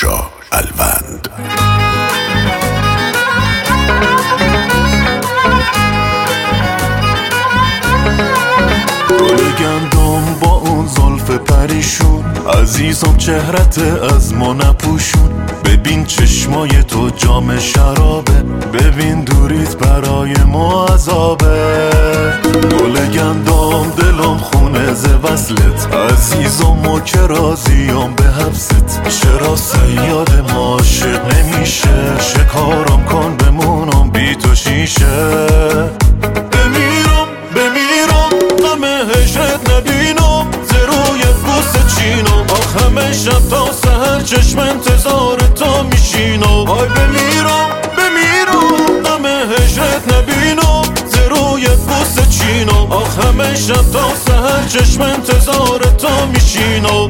پاشا الوند. گل گندم با اون زلف پریشون، عزیزم چهرت از ما نپوشون. ببین چشمای تو جام شرابه، ببین دوریت برای ما عذابه. گل گندم دلم خونه ز وصلت، عزیزم و که راضیم به حبست. چرا صیاد ما عاشق نمیشه، شکارم کن بمونم بی تو شیشه. غم هجرت نبینم، ز روی بوس چینم. آخ همه شب تا سحر چشم انتظار تو میشینم. آی بمیرم غم هجرت نبینم، ز روی بوس چینم. آخ همه شب تا سحر چشم انتظار تو میشینم.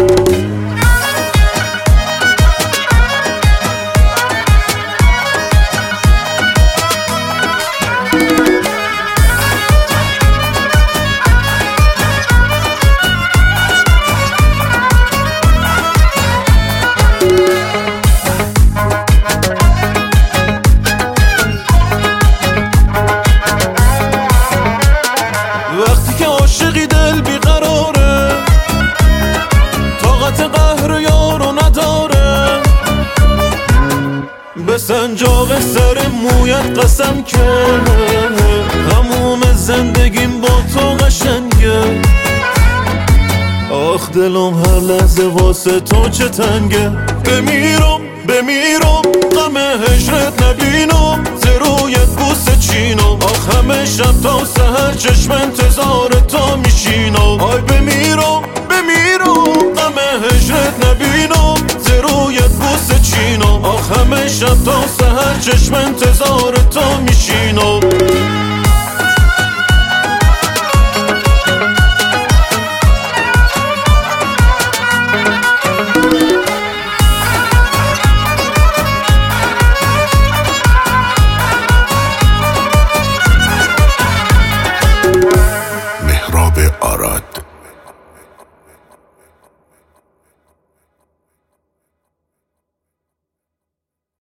عاشقی دل بیقراره، طاقت قهر یارو نداره. به سنجاق سر مویت قسم که تموم زندگیم با تو قشنگه. آخ دلم هر لحظه واسه تو چه تنگه. بمیرم غم هجرت نبینم، ز رویت بوسه چینم. آخ همه شب تا سحر چشم انتظار تو میشینم. آی بمیرم غم هجرت نبینم، ز رویت بوسه چینم. آخ همه شب تا سحر چشم انتظار تو